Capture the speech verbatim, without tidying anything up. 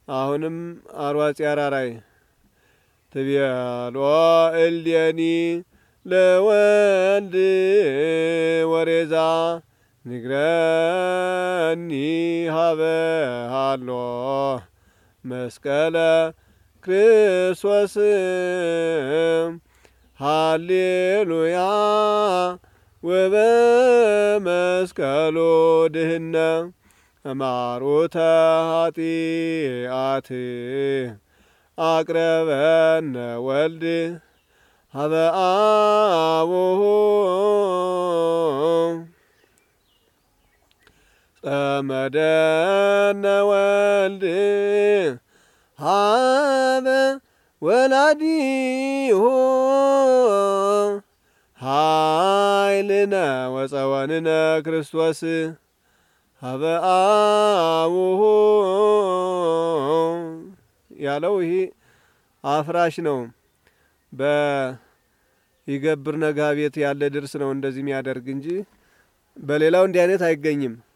አሁንም አርዋጽ ያራራይ ትቤሎ እልየኒ ለወልድ ወሬዛ ንግረኒ ሀበ ሃሎ መስቀለ ክርስቶስ ሃሌሉያ ወበመስቀሉ ድህነ እማሩተ ኃጢአት አቅረበነ ወልድ ሀበ አቡሁ ጸመደነ ወልድ ሀበ ወላዲሁ ኃይልነ ወጸወንነ ክርስቶስ ሀበ አቡሁ ያለው ይሄ አፍራሽ ነው። በይገብር ነጋ ቤት ያለ ድርስ ነው እንደዚህ የሚያደርግ እንጂ በሌላው እንዲህ አይነት አይገኝም።